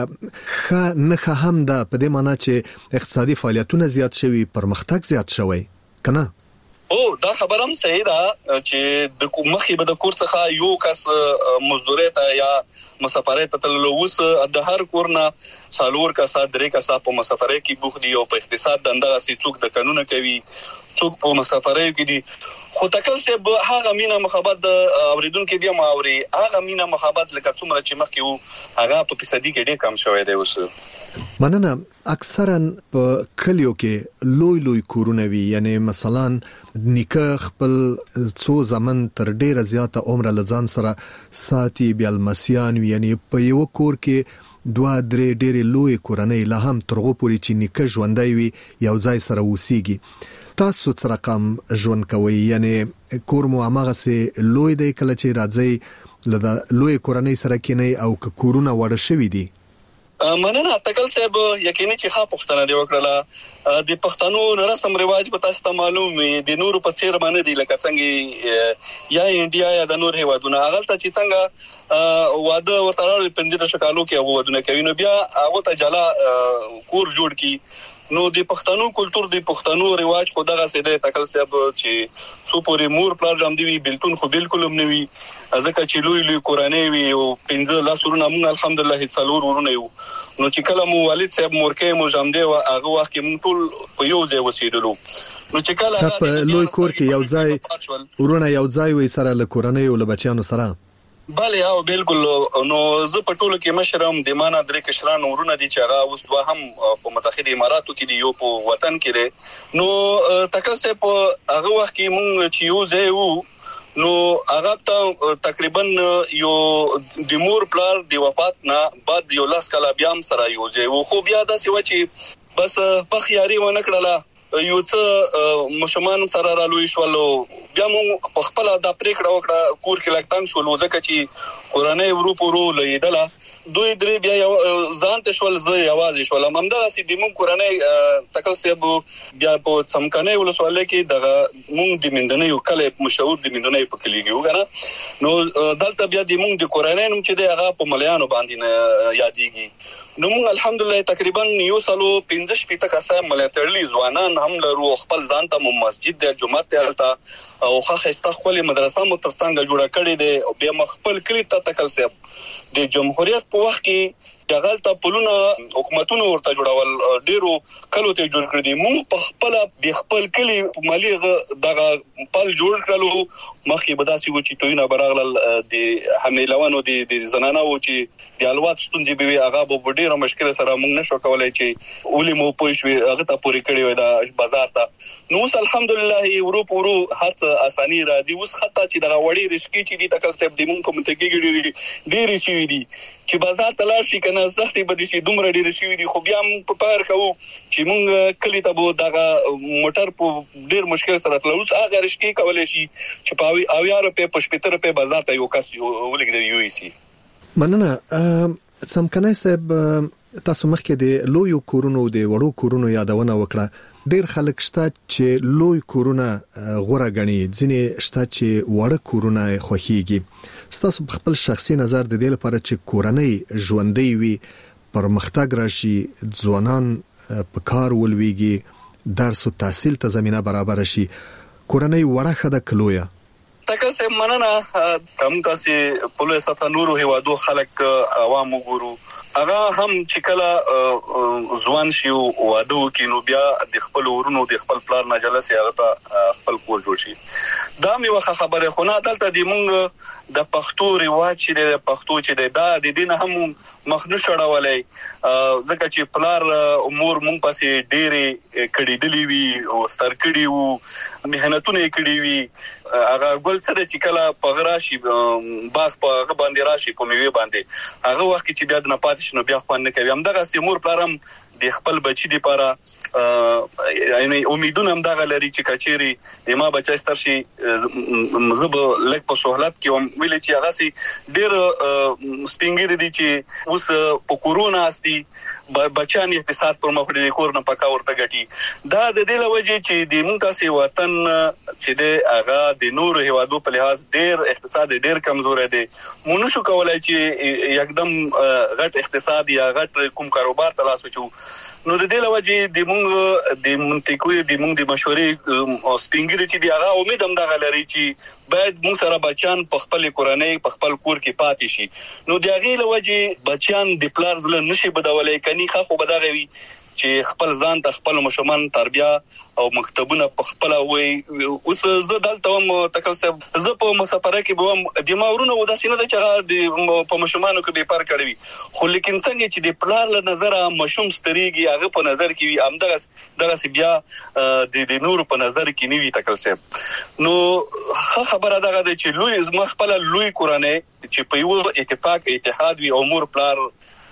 [SPEAKER 2] خ نه هم ده په دې معنی چې اقتصادي فعالیتونه زیات شوي پرمختګ زیات شوی کنه
[SPEAKER 15] او دا خبرم صحیح ده چې د مخې به د کور څخه یو کس مزدوري ته یا مسافرې ته تللو اوس د هر کورنا څالور کسا درې کسا په مسافرې کې بوخ دي او په اقتصاد دندغه سي څوک د قانون کوي څوک په مسافرې کې دي خو تکل صاحب هغه مینا محبت اوریدونکو بیا ما اوري هغه مینا محبت لکه څومره چې مخکې وو هغه په فیصدي کې ډېر کم شوی دی اوس
[SPEAKER 2] مننه اکثرا په کلیو کې لوی لوی کورونه وی یعنی مثلا نیکه خپل څو زمن تر ډیره زیاته عمر لزان سره ساتي بیا المسیان یعنی په یو کور کې دوه درې ډېرې لوی کورنۍ لا هم ترغو پوری چې نیکه ژوندۍ وي یو ځای سره وسیږي تاسو څه رقم ژوند کوي یعنی کور مو هغه سه لوی دی کله چې راځي لدا لوی کورنۍ سره کینی او کورونه وړ شوی دي
[SPEAKER 15] مننه تکل صاحب یقیني چې ښه پښتنه دی وکړه د پښتنو رسم رواج په تاسو ته معلوم وي د نورو په څیر باندې دی لکه څنګه یا انډیا یا د نور هیوادونو هغه ته چې څنګه واده ورته راوړي پنځه شکالو کې هغه ودونه کوي نو بیا هغه ته جلا کور جوړ کی نو د پښتنو کلچر د پښتنو رواج خو دغه سیده تکل صاحب چې څو پورې مور پروګرام دی بالکل خو بالکل هم نه وي ځکه چې لوی لوی قرآنی وي او پنځه لاسورونه موږ الحمدلله څلور ورونه یو نو چې کله مو والد صاحب مورکې مو جام دی او هغه وخت کې موږ ټول په یو ځای وسیدلو نو چې کله
[SPEAKER 2] په لوی کور کې یو ځای ورونه یو ځای وي سره له قرآنی او له بچیانو سره
[SPEAKER 15] بله او بالکل نو زه په ټولو کې مشرم د معنا درې کشران ورونه دي چې هغه اوس دوه هم په متحده اماراتو کې دي یو په وطن کې دي نو تکل صاحب هغه وخت کې مونږ چې یو ځای وو نو هغه ته تقریبا یو د مور پلار د وفات نه بعد یو لاس کلا بیا هم سره یو ځای وو خو بیا داسې و چې بس په خياري ونه کړله یو څه مشمان سره رالوي شول بیا موږ په خپل د پریکړه وکړه کور کې لکتان شول ځکه چې قرآنی ورو پورو لیدله دوی درې بیا ځان ته شول زه یوازې شول همدغه سي د مون قرآنی تکل صاحب بیا په څمکنه ولسواله کې دغه مونږ د مندنه یو کله مشهور د مندنه په کلیږي وګره نو دلته بیا د مونږ د قرآنی نوم چې دغه په مليانو باندې یادېږي نو موږ الحمدلله تقریبا یو سالو پنځه شپږ کسه ملاتړلي ځوانان هم لرو خپل ځان ته مسجد د جمعه ته الته او خاصه استخوالي مدرسه مو ترڅنګ جوړه کړې ده او بیا خپل کلی ته تکل صاحب د جمهوریت په وخت کې دغه ته پلونه حکومتونو ورته جوړول ډیرو کلو ته جوړ کړی دي موږ په خپل د خپل کلی مالی دغه پل جوړ کړلو مخکې بداسي و چې توینه برغل د حملوانو د زنانه و چې د الوات ستونزې به هغه به ډیره مشکل سره موږ نشو کولای چې ولې مو پوښوي هغه ته پوری کړی وي د بازار ته نو الحمدلله ورو ورو هڅه اساني راځي اوس خطا چې دغه وړي رشکی چې دي تکل صاحب د موږ په منطقه کې ډیری شي دي چې بازار تلار شي کنه کنه زهري بدی شي دومره ډیر شي دي خو بیا هم په پار کوو چې مونږ کلی ته بو دغه موټر په ډیر مشکل سره تلو هغه رشتي کولای شي چې پاوي او یار په پښپتر په بازار ته یو کس ولګي یو سي
[SPEAKER 2] مننه سم کنه سب تاسو مخکې د لویو کورونو د وړو کورونو یادونه وکړه ډیر خلک شته چې لوی کورونه غوړه غني ځینې شته چې وړه کورونه خوښيږي ستاسو خپل شخصي نظر د دې لپاره چې کورنۍ ژوندۍ وي پرمختګ راشي ځوانان په کار ولويږي درس او تحصیل ته زمينه برابر شي کورنۍ وړه خده کلویا
[SPEAKER 15] تکل سه مننه کوم تاسو پولیس ته نورو هوادو خلک عوام وګورو هغه هم چې کله ځوان شي او واده وکړي نو بیا د خپل ورونو د خپل پلان نه جلسه هغه ته خپل کور جوړ شي دا مې وخه خبره خو نه دلته د مونږ د پښتو ریواج چې د پښتو چې د د دین هم مخنو شړولای ځکه چې پلار امور مونږ پسې ډېری کړي وي او ستر کړي وو مهنتونه کړي وي هغه ګل سره چې کله پغراشي باغ په باندې راشي په میوه باندې هغه وخت چې بیا د نه پاتې شنو بیا خو نه کوي هم دغه سیمور پلارم د خپل بچی لپاره یعنی امیدونه هم دغه لري چې کچيري د ما بچی ستر شي مزب لک په سہولت کې هم ویل چې هغه سي ډېر سپینګری دي چې اوس په کورونا استي بچان اقتصاد پر مخ د کور نه پکا ورته غټي دا د دې لوجه چې د مونږ تاسو وطن چې د هغه د نور هوادو په لحاظ ډېر اقتصاد ډېر کمزور دی مونږ شو کولای چې یکدم غټ اقتصاد یا غټ کوم کاروبار تلاسو چو نو د دې لوجه د مونږ د منطقوي د مونږ د مشورې سپینګری چې دی هغه امید هم دا غلري چې باید موږ سره بچان په خپل کورنۍ په خپل کور کې پاتې شي نو د هغه لوجه بچان د پلار زله نشي بدولای کني خو بدغوي چې خپل ځان ته خپل مشمان تربیه او مکتبونه په خپل وي اوس زه دلته هم تکل سب زه په مسافره کې بوم د ماورونو د سینې د چغه په مشمانو کې به پر کړی خو لیکن څنګه چې د پلار له نظر مشوم ستريږي هغه په نظر کې وي همدغه دغه بیا د د نور په نظر کې نیوي تکل سب نو خبره دغه د چې لوی زما خپل لوی کورنۍ چې په یو اتفاق اتحاد وي امور پلار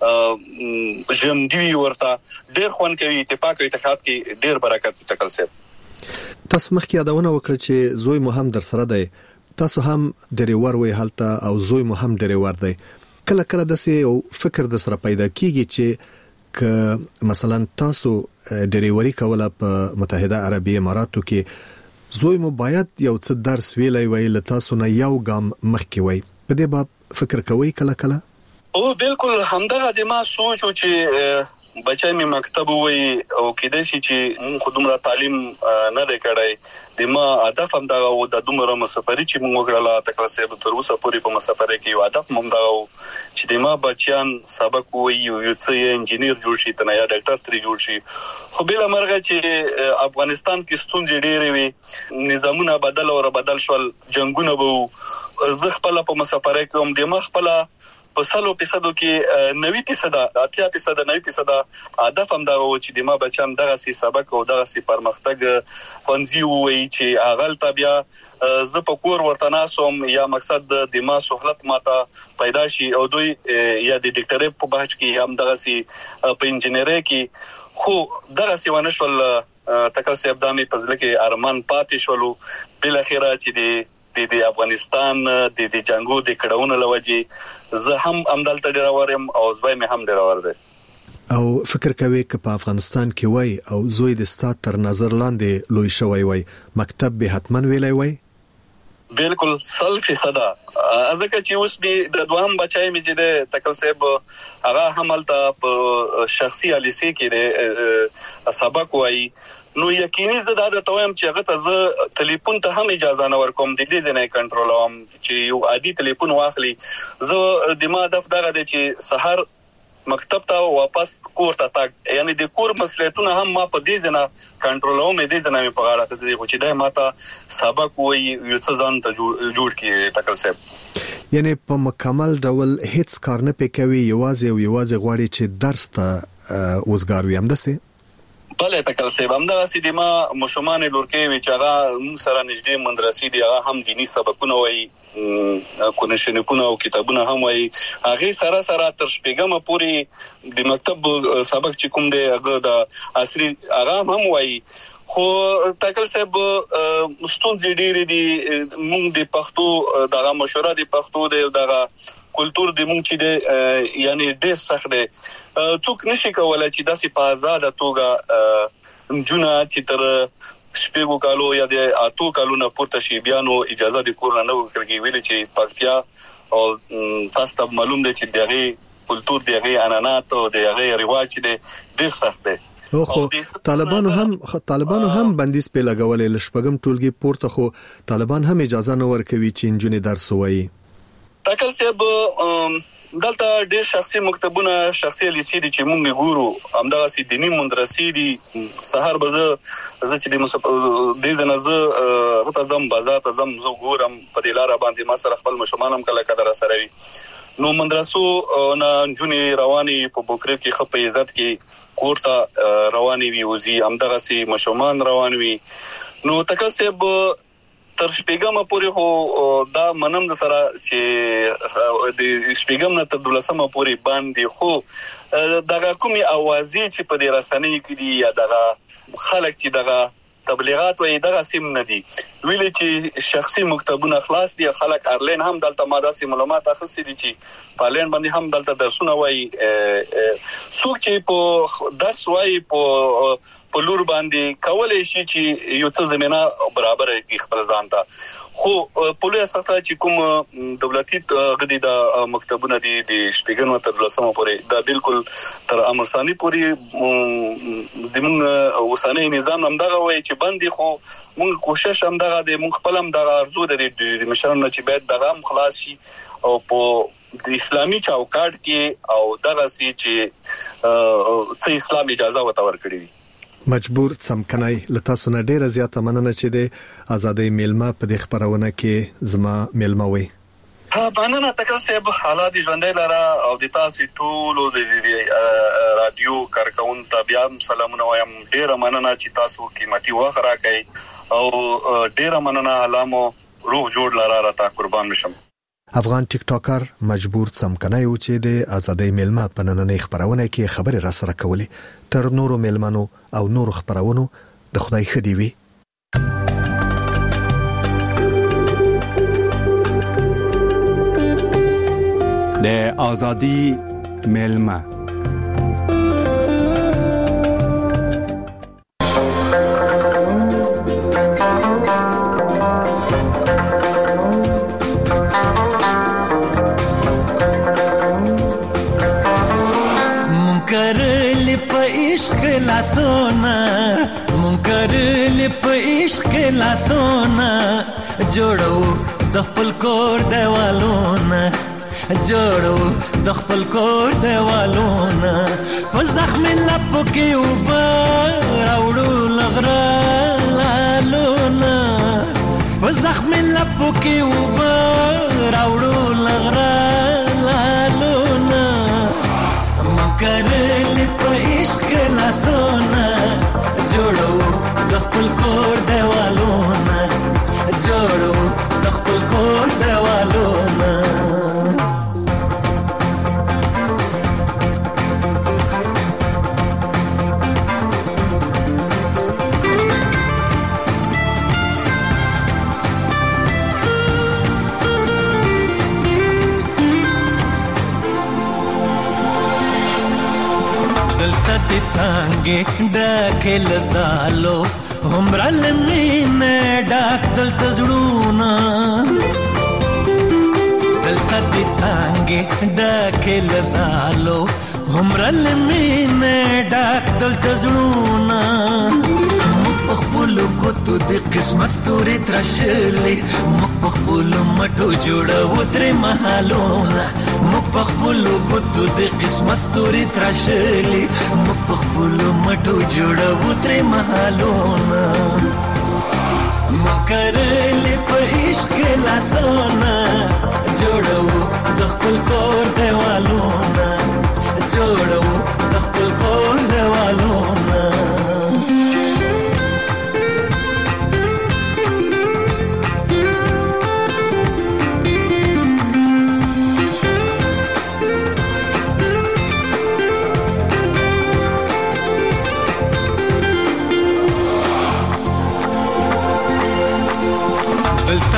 [SPEAKER 15] جم دی ورته ډېر خوان کوي اتفاق او اتحاد کې ډېر برکت تکل سي
[SPEAKER 2] تاسو مخکې یادونه وکړه چې زوی مو هم در سره دی تاسو هم ډریور وي حالت او زوی مو هم ډریور دی کله کله د سي فکر د سره پیدا کیږي چې ک مثلا تاسو ډریوري کوله په متحده عربی اماراتو کې زوی مو باید یو څه درس ویلای وي ل تاسو نه یو ګام مخکې وي په دې باب فکر کوي کله کله
[SPEAKER 15] او بالکل همدغه د ما سوچ چې بچای می مکتب وای او کېدای شي چې مونږ خودمره تعلیم نه وکړای د ما هدف هم دا و د دومره مسافري چې مونږ وکړه تکل سه تر اوسه پوری په مسافري کې یو هدف مم دا چې د ما بچیان سبق وای یو څه انجنیر جوړ شي تنه یا ډاکټر تری جوړ شي خو بل مرغه چې افغانستان کې ستونزې ډېرې وي نظامونه بدل او بدل شول جنگونه وو زه خپل په مسافري کې هم د ما خپل په سلو فیصدو کې نوي فیصد اتیا فیصد نوي فیصد هدف هم دا و چې د ما بچان دغه سي سبق او دغه سي پرمختګ فنزي وي چې اغل تبیا زه په کور ورته ناسوم یا مقصد د ما سہولت ماته پیدا شي او دوی یا د ډاکټرۍ په بحث کې هم دغه سي په انجنیري کې خو دغه سي ونه شول تکل سي ابدامي پزله کې ارمان پاتې شولو بل اخره چې د د د افغانستان د د جنگو د کډاونو لوجه زه هم امدلته ډیرورم او زوی مې هم ډیرور دی
[SPEAKER 2] او فکر کوي چې په افغانستان کې وای او زوی د ستات تر نظر لاندې لوی شوی وای مکتب به حتمن ویلای وای
[SPEAKER 15] بالکل سل فیصد ازکه چې اوس به د دوام بچای مې چې د تکل صاحب هغه حملته په شخصي الیسی کې سبق وای نو یقیني زه دا د تویم چې هغه ته زه ټلیفون ته هم اجازه نه ورکوم د دې ځنه کنټرولوم چې یو عادي ټلیفون واخلي زه د ما هدف دغه دی چې سحر مکتب ته واپس کور ته تاګ یعنی د کور مسؤلیتونه هم ما په دې ځنه کنټرولوم دې ځنه مې په غاړه کې دي چې دا ماته سبق وایي یو څه ځان ته جوړ کړي تکل صاحب
[SPEAKER 2] یعنی په مکمل ډول هیڅ کار نه پکوي یوازې او یوازې غواړي چې درس ته وزګار وي هم دسه
[SPEAKER 15] بله تکل سیب همدغه سي د ما مشمان لورکې وی چې هغه موږ سره نږدې مدرسې دی هغه هم دینی سبقونه وایي کونشنپونه او کتابونه هم وایي هغه سره سره تر شپږمه پورې د مکتب سبق چې کوم دی هغه د عصري هغه هم وایي خو تاکل صاحب مستونځ ډېری دي موږ د پښتو دغه مشوره د پښتو د دغه کلچر د موږ چې دی یعنی ډېر سخت دی څوک نشي کولای چې داسې په آزاده توګه جونه چې تر شپږو کالو یا د اتو کالو نه پورته شي بیا نو اجازه د کور نه ورکړي ویل چې پکتیا او تاسو ته معلوم دی چې دغه کلچر دغه عنعنات او دغه رواج دی ډېر سخت دی
[SPEAKER 2] خو طالبانو هم طالبانو هم بندیز په لګولې لشپګم ټولګي پورته خو طالبان هم اجازه نه ورکوي چې انجونې درس وایي
[SPEAKER 15] تاکل صاحب دلته ډېر شخصي مکتبونه شخصي لیسې دي چې موږ ګورو همدغه سي دینی مدرسې دي سحر به زه زه چې د دې زنازه غته زم بازار ته زم زه ګورم په دې لار باندې ما سره خپل مشمان هم کله کله سره وي نو مدرسو نه جونې رواني په بوکره کې خپې عزت کې کوړه رواني وي وزي همدغه سي مشمان روان وي نو تاکل صاحب تر شپږم پورې خو دا منم د سره چې د شپږم نه تر دولسمه پورې باندې خو دغه کومي اوازې چې په دې رسنۍ کې دي یا دغه خلک چې دغه تبلیغات وي دغه سیم نه دي ویل چې شخصي مکتبونه خلاص دي خلک ارلین هم دلته ماده سي معلومات اخستي دي چې پالین باندې هم دلته درسونه وای څوک چې په درس وای په په لور باندې کولای شي چې یو څه زمينه برابر کړي خپل ځان ته خو په لوی سطح چې کوم دولتي غدي د مکتبونه دي د شپږم تر لسمه پورې دا بالکل تر امر ثاني پورې د موږ وسانه نظام هم دغه وای چې باندې خو موږ کوشش هم دغه د موږ خپل هم دغه ارزو د مشرانو چې باید دغه خلاص شي او په د اسلامي چوکاټ کې او دغه سي چې څه اسلام اجازه وته ورکړي
[SPEAKER 2] مجبور سمکنای لتا سونه ډیره زیاته مننه چې د ازادۍ میلمه په دې خبرونه کې زما میلمه وي
[SPEAKER 15] ها باندې تکل صاحب حالات ژوندۍ لاره او د تاسو ټول د رادیو کارکون ته بیا سلامونه وایم ډیره مننه چې تاسو قیمتي وخت راکړئ او ډیره مننه علامو روح جوړ لاره راته قربان نشم
[SPEAKER 2] افغان ټیک ټاکر مجبور سمکنای و چې د ازادۍ میلمه په نننۍ خبرونه کې خبري را سره کولی تر نورو میلمنو او نورو خبرونو د خدای خدي وي
[SPEAKER 14] د ازادۍ میلمه
[SPEAKER 16] لاسونه منکرل په عشق لاسونه جوړو د خپل کور دیوالونه جوړو د خپل کور دیوالونه په زخم لپو کې وبا راوړو لغرا لالونه په زخم لپو کې وبا راوړو لغرا لالونه منکرل په عشق لاسونه جوړو د خپل کور دیوالونه جوړو د خپل کور دیوالونه څنګه ډکل زالو همرل مینه ډاک دل تزړونا دلته دې څنګه ډکل زالو همرل مینه ډاک دل تزړونا خپل کوته د قسمت ستوري ترشلې مخ خپل مټو جوړو تر محلونه مخ خپل کوته د قسمت ستوري ترشلې مخ خپل مټو جوړو تر محلونه مکرلې په عشق لاسونه جوړو د خپل کور دیوالونه جوړو د خپل کور دیوالونه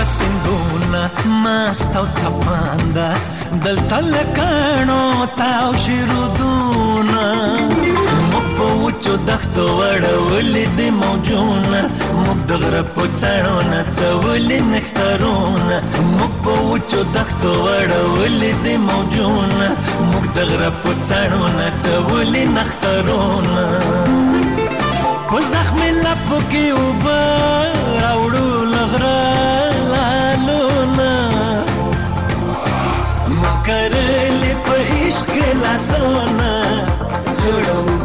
[SPEAKER 16] سندونه ماست او څپانده دلته لکانو تاو شیرودونه موږ په وچو دښتو وړولې د موجونه موږ د غره په څڼو نڅولې نښترونه موږ په وچو دښتو وړولې د موجونه موږ د غره په څڼو نڅولې نښترونه په زخمې لپو کې اوبه راوړو له غره لالونه موږ کرلې په عشق کې لاسونه جوړو